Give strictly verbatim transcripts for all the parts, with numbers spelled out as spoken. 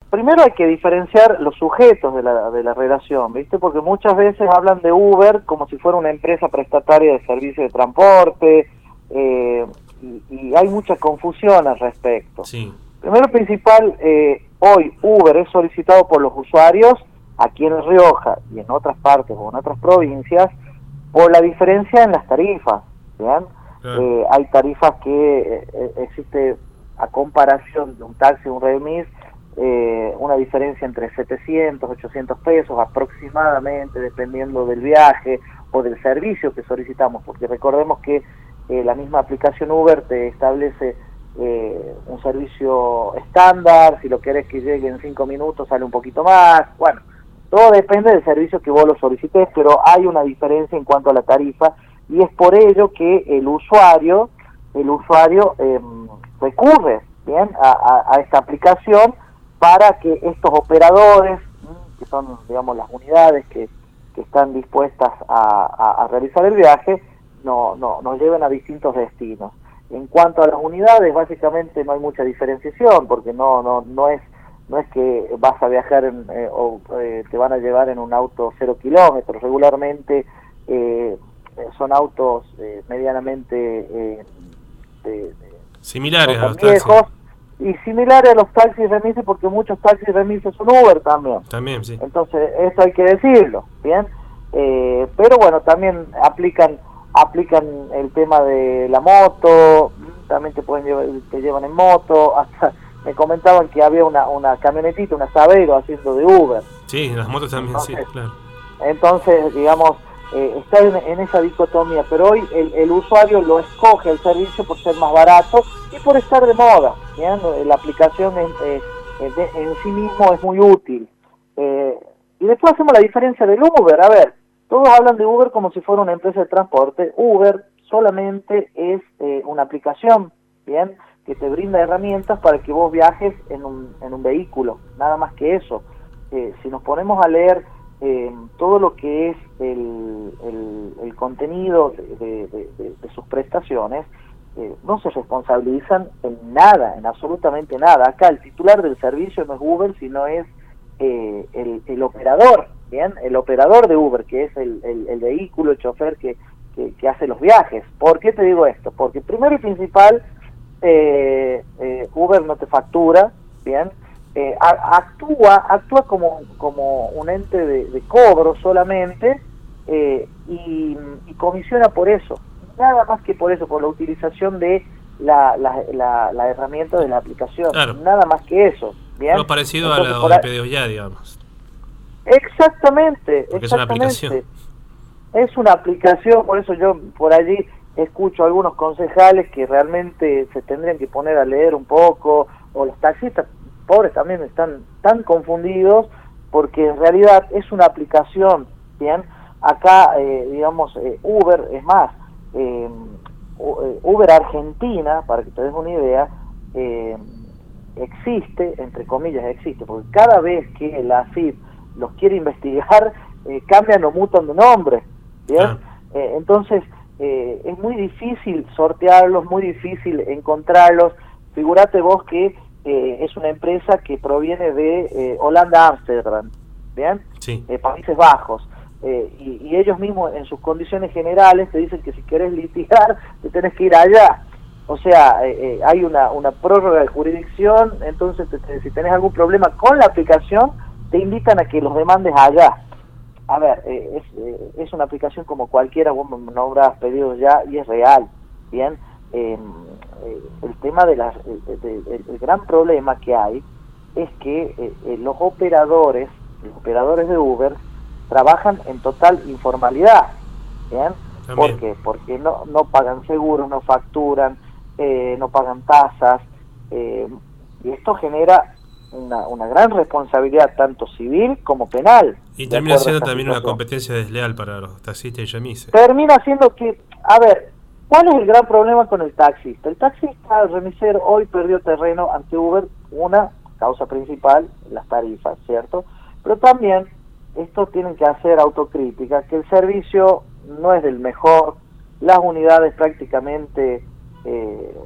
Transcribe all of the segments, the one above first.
primero hay que diferenciar los sujetos de la, de la relación, ¿viste? Porque muchas veces hablan de Uber como si fuera una empresa prestataria de servicio de transporte, eh, y, y hay mucha confusión al respecto. Sí. Primero principal, eh, hoy Uber es solicitado por los usuarios aquí en Rioja y en otras partes o en otras provincias por la diferencia en las tarifas, ¿bien? Claro. Eh, hay tarifas que eh, existe a comparación de un taxi y un remis, eh, una diferencia entre setecientos, ochocientos pesos aproximadamente, dependiendo del viaje o del servicio que solicitamos, porque recordemos que eh, la misma aplicación Uber te establece eh, un servicio estándar, si lo querés que llegue en cinco minutos sale un poquito más, bueno, todo depende del servicio que vos lo solicites, pero hay una diferencia en cuanto a la tarifa, y es por ello que el usuario, el usuario eh, recurre, bien, a, a, a esta aplicación para que estos operadores, que son, digamos, las unidades que, que están dispuestas a, a, a realizar el viaje, no, no, nos lleven a distintos destinos. En cuanto a las unidades, básicamente no hay mucha diferenciación, porque no, no, no es no es que vas a viajar en, eh, o eh, te van a llevar en un auto cero kilómetros, regularmente eh, son autos eh, medianamente eh, de, de, similares no a los viejos, taxis. Y similares a los taxis remises, porque muchos taxis remises son Uber también. También, sí. Entonces, eso hay que decirlo, ¿bien? Eh, pero bueno, también aplican aplican el tema de la moto, también te pueden llevar, te llevan en moto, hasta me comentaban que había una, una camionetita, una Saveiro haciendo de Uber. Sí, las motos también, entonces, sí, claro. Entonces, digamos, eh, está en, en esa dicotomía, pero hoy el, el usuario lo escoge el servicio por ser más barato y por estar de moda, ¿bien? La aplicación en, eh, de, en sí mismo es muy útil. Eh, y después hacemos la diferencia del Uber. A ver, todos hablan de Uber como si fuera una empresa de transporte. Uber solamente es eh, una aplicación, ¿bien?, que te brinda herramientas para que vos viajes en un, en un vehículo, nada más que eso. Eh, si nos ponemos a leer eh, todo lo que es el, el, el contenido de, de, de, de sus prestaciones, eh, no se responsabilizan en nada, en absolutamente nada. Acá el titular del servicio no es Uber, sino es eh, el, el operador, ¿bien? El operador de Uber, que es el, el, el vehículo, el chofer que, que, que hace los viajes. ¿Por qué te digo esto? Porque primero y principal, Eh, eh, Uber no te factura, bien, eh, a, actúa actúa como como un ente de, de cobro solamente, eh, y, y comisiona por eso, nada más que por eso, por la utilización de la, la, la, la herramienta de la aplicación, claro, nada más que eso, bien. Lo parecido Entonces, a lo por de a... Pedidos Ya, digamos. Exactamente, porque exactamente. Es una aplicación. Es una aplicación, por eso yo por allí escucho a algunos concejales que realmente se tendrían que poner a leer un poco, o los taxistas pobres también están tan confundidos, porque en realidad es una aplicación, ¿bien? Acá, eh, digamos, eh, Uber, es más, eh, Uber Argentina, para que te des una idea, eh, existe, entre comillas existe, porque cada vez que la A F I P los quiere investigar, eh, cambian o mutan de nombre, ¿bien? Ah. Eh, entonces, Eh, es muy difícil sortearlos, muy difícil encontrarlos. Figúrate vos que eh, es una empresa que proviene de eh, Holanda, Ámsterdam, ¿bien? Sí. Eh, Países Bajos. Eh, y, y ellos mismos en sus condiciones generales te dicen que si querés litigar te tenés que ir allá. O sea, eh, eh, hay una, una prórroga de jurisdicción, entonces te, te, si tenés algún problema con la aplicación, te invitan a que los demandes allá. A ver, eh, es, eh, es una aplicación como cualquiera, vos nombrás Pedidos Ya y es real, ¿bien? Eh, eh, el tema de las, de, de, de, el gran problema que hay es que eh, eh, los operadores, los operadores de Uber, trabajan en total informalidad, ¿bien? ¿Por qué? Porque no, no pagan seguros, no facturan, eh, no pagan tasas, eh, y esto genera Una, una gran responsabilidad tanto civil como penal. Y termina siendo también situación. Una competencia desleal para los taxistas y remises. Termina siendo que, a ver, ¿cuál es el gran problema con el taxista? El taxista, el remisero, hoy perdió terreno ante Uber, una causa principal, las tarifas, ¿cierto? Pero también, estos tienen que hacer autocrítica, que el servicio no es del mejor, las unidades prácticamente eh,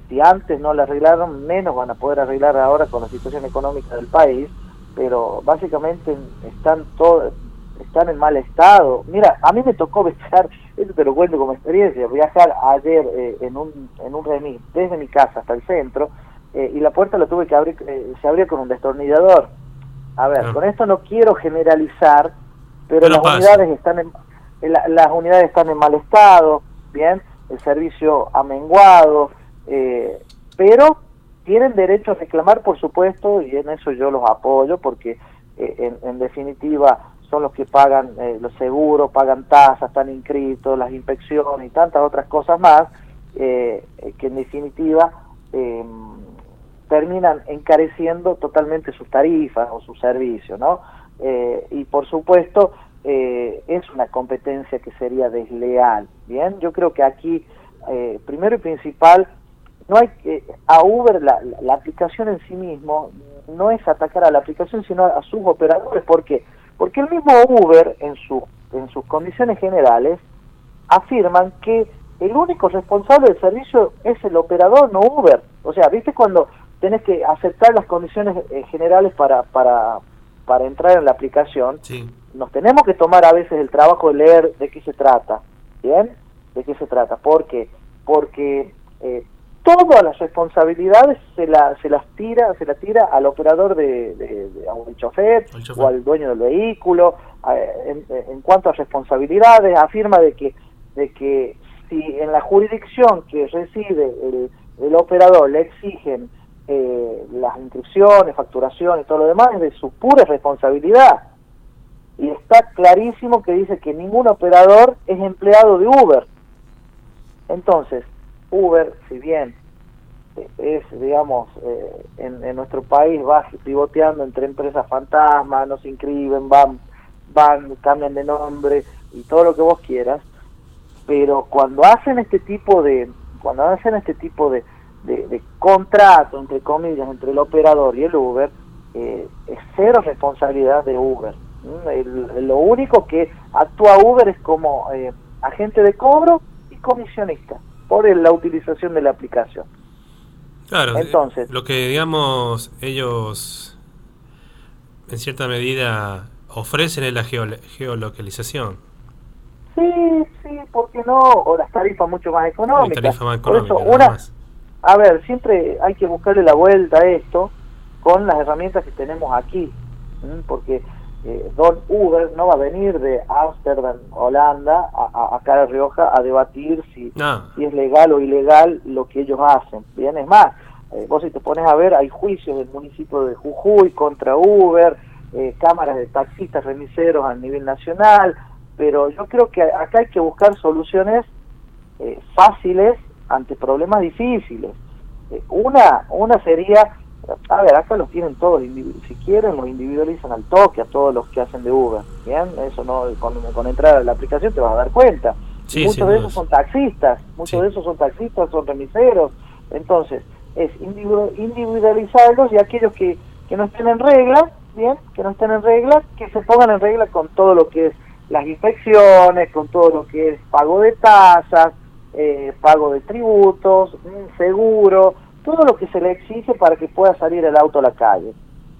Si antes no la arreglaron, menos van a poder arreglar ahora con la situación económica del país, pero básicamente están todos, están en mal estado. Mira, a mí me tocó viajar, esto te lo cuento como experiencia, viajar ayer eh, en un en un remis, desde mi casa hasta el centro, eh, y la puerta la tuve que abrir, eh, se abría con un destornillador. A ver, ah. con esto no quiero generalizar, pero, pero las pasa. unidades están en, la, las unidades están en mal estado, bien, el servicio ha menguado, eh, pero tienen derecho a reclamar, por supuesto, y en eso yo los apoyo, porque eh, en, en definitiva son los que pagan eh, los seguros, pagan tasas, están inscritos, las inspecciones y tantas otras cosas más, eh, que en definitiva eh, terminan encareciendo totalmente sus tarifas o sus servicios, ¿no? Eh, y por supuesto eh, es una competencia que sería desleal, ¿bien? Yo creo que aquí, eh, primero y principal, no hay que, a Uber, la, la, la aplicación en sí mismo, no es atacar a la aplicación, sino a, a sus operadores. ¿Por qué? Porque el mismo Uber, en, su, en sus condiciones generales, afirman que el único responsable del servicio es el operador, no Uber. O sea, ¿viste cuando tenés que aceptar las condiciones eh, generales para, para, para entrar en la aplicación? Sí. Nos tenemos que tomar a veces el trabajo de leer de qué se trata, ¿bien? ¿De qué se trata? ¿Por qué? Porque eh, todas las responsabilidades se, la, se las tira se las tira al operador de, de, de a un chofer, chofer o al dueño del vehículo. En, en cuanto a responsabilidades, afirma de que de que si en la jurisdicción que reside el, el operador le exigen eh, las inscripciones, facturaciones y todo lo demás, es de su pura responsabilidad. Y está clarísimo que dice que ningún operador es empleado de Uber. Entonces, Uber, si bien es, digamos, eh, en, en nuestro país va pivoteando entre empresas fantasmas, no se inscriben, van, van, cambian de nombre y todo lo que vos quieras, pero cuando hacen este tipo de, cuando hacen este tipo de, de, de contrato, entre comillas, entre el operador y el Uber, eh, es cero responsabilidad de Uber. El, lo único que actúa Uber es como eh, agente de cobro y comisionista por el, la utilización de la aplicación. Claro, entonces lo que digamos ellos en cierta medida ofrecen es la geol geolocalización. Sí, sí, ¿por qué no? O las tarifas mucho más económicas. Tarifa más económica, por eso, una, más. A ver, siempre hay que buscarle la vuelta a esto con las herramientas que tenemos aquí, ¿sí? Porque eh, Don Uber no va a venir de Ámsterdam, Holanda, a, a, acá a Rioja a debatir si, no. si es legal o ilegal lo que ellos hacen. Bien, es más, eh, vos si te pones a ver, hay juicios del municipio de Jujuy contra Uber, eh, cámaras de taxistas, remiseros a nivel nacional, pero yo creo que acá hay que buscar soluciones eh, fáciles ante problemas difíciles. Eh, una, una sería, a ver, acá los tienen todos, si quieren los individualizan al toque a todos los que hacen de Uber, ¿bien? Eso no, con, con entrar a la aplicación te vas a dar cuenta. Sí, muchos de esos son taxistas, muchos sí. de esos son taxistas, son remiseros, entonces es individualizarlos y aquellos que, que no estén en regla, ¿bien? Que no estén en regla, que se pongan en regla con todo lo que es las inspecciones, con todo lo que es pago de tasas, eh, pago de tributos, seguro, todo lo que se le exige para que pueda salir el auto a la calle.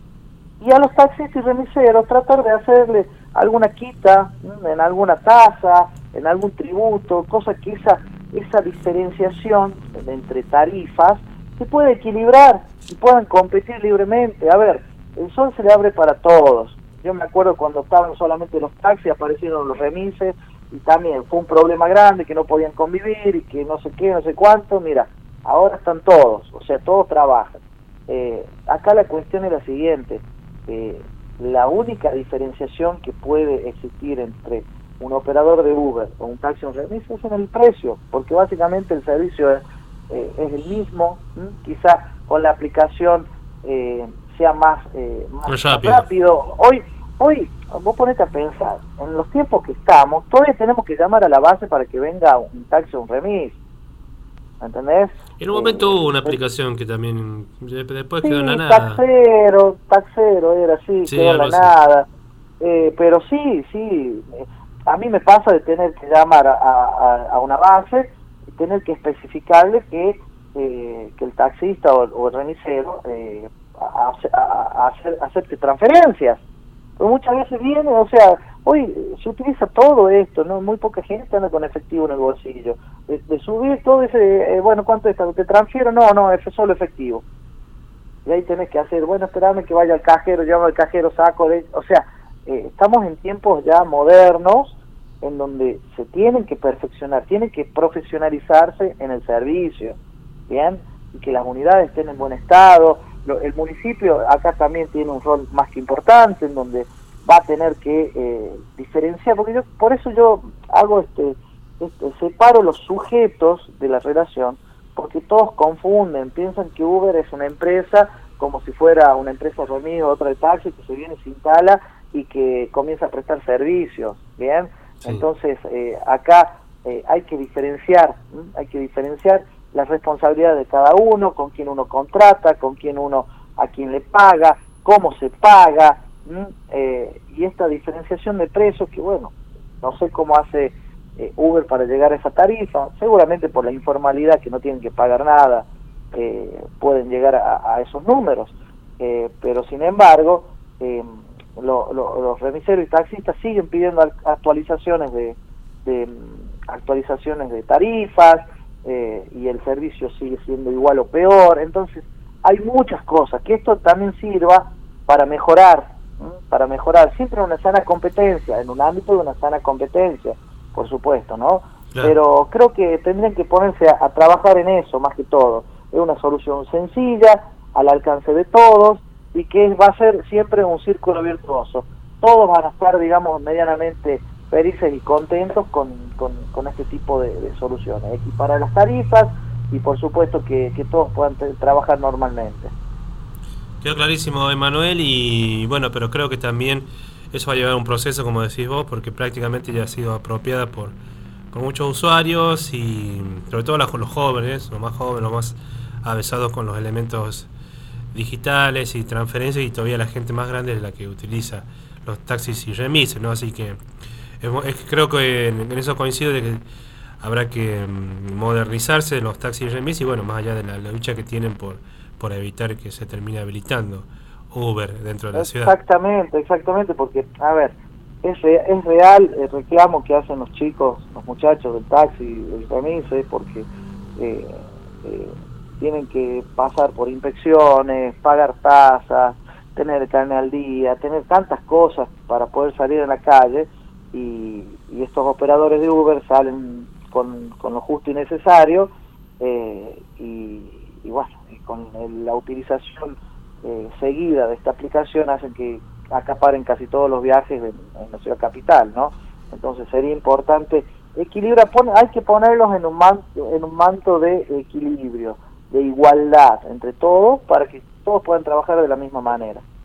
Y a los taxistas y remiseros tratar de hacerle alguna quita en alguna tasa, en algún tributo, cosa que esa, esa diferenciación entre tarifas se pueda equilibrar y puedan competir libremente. A ver, el sol se le abre para todos. Yo me acuerdo cuando estaban solamente los taxis, aparecieron los remises y también fue un problema grande, que no podían convivir y que no sé qué, no sé cuánto. Mira, ahora están todos, o sea, todos trabajan. Eh, acá la cuestión es la siguiente, eh, la única diferenciación que puede existir entre un operador de Uber o un taxi o un remis es en el precio, porque básicamente el servicio es, eh, es el mismo, ¿m? Quizá con la aplicación eh, sea más, eh, más, más rápido. rápido. Hoy, hoy, vos ponete a pensar, en los tiempos que estamos, todavía tenemos que llamar a la base para que venga un taxi o un remis. ¿Entendés? En un momento eh, hubo una aplicación que también después sí, quedó en la nada. Taxero, taxero era así, sí, quedó en la así. nada. Eh, pero sí, sí, eh, a mí me pasa de tener que llamar a, a, a una base y tener que especificarle que eh, que el taxista o, o el remisero eh, a, a, a hacer, acepte transferencias. Pero muchas veces viene, o sea, hoy se utiliza todo esto, ¿no? Muy poca gente anda con efectivo en el bolsillo. De, de subir todo ese, eh, bueno, ¿cuánto está? ¿Te transfiero? No, no, es solo efectivo. Y ahí tenés que hacer, bueno, esperame que vaya al cajero, llamo al cajero, saco de... O sea, eh, estamos en tiempos ya modernos en donde se tienen que perfeccionar, tienen que profesionalizarse en el servicio, ¿bien? Y que las unidades estén en buen estado. Lo, el municipio acá también tiene un rol más que importante, en donde va a tener que eh, diferenciar, porque yo, por eso yo hago este, este, separo los sujetos de la relación, porque todos confunden, piensan que Uber es una empresa como si fuera una empresa remis o otra de taxi que se viene, se instala y que comienza a prestar servicios, ¿bien? Sí. Entonces, eh, acá eh, hay que diferenciar, ¿m? hay que diferenciar las responsabilidades de cada uno, con quién uno contrata, con quién uno, a quién le paga, cómo se paga, eh, y esta diferenciación de precios que, bueno, no sé cómo hace eh, Uber para llegar a esa tarifa, seguramente por la informalidad que no tienen que pagar nada, eh, pueden llegar a, a esos números, eh, pero sin embargo, eh, lo, lo, los remiseros y taxistas siguen pidiendo actualizaciones de, de actualizaciones de tarifas, eh, y el servicio sigue siendo igual o peor. Entonces hay muchas cosas, que esto también sirva para mejorar, ¿sí? para mejorar, siempre en una sana competencia, en un ámbito de una sana competencia, por supuesto, ¿no? Claro. Pero creo que tendrían que ponerse a, a trabajar en eso, más que todo. Es una solución sencilla, al alcance de todos, y que va a ser siempre un círculo virtuoso. Todos van a estar, digamos, medianamente felices y contentos con, con, con este tipo de, de soluciones. Equiparar las tarifas y, por supuesto, que, que todos puedan trabajar normalmente. Quedó clarísimo, Emanuel, y bueno, pero creo que también eso va a llevar un proceso, como decís vos, porque prácticamente ya ha sido apropiada por, por muchos usuarios y sobre todo los, los jóvenes, los más jóvenes, los más avesados con los elementos digitales y transferencias, y todavía la gente más grande es la que utiliza los taxis y remises, ¿no? Así que es, es, creo que en, en eso coincido de que habrá que modernizarse los taxis y remises, y bueno, más allá de la, la lucha que tienen por, por evitar que se termine habilitando Uber dentro de la ciudad. Exactamente, exactamente, porque, a ver, es, re, es real el reclamo que hacen los chicos, los muchachos del taxi y del remise, porque eh, eh, tienen que pasar por inspecciones, pagar tasas, tener el carnet al día, tener tantas cosas para poder salir a la calle, y, y estos operadores de Uber salen con, con lo justo y necesario, eh, y, y bueno, y con el, la utilización eh, seguida de esta aplicación hacen que acaparen casi todos los viajes en, en la ciudad capital, ¿no? Entonces sería importante equilibrar, pon, hay que ponerlos en un manto, en un manto de equilibrio, de igualdad entre todos, para que todos puedan trabajar de la misma manera.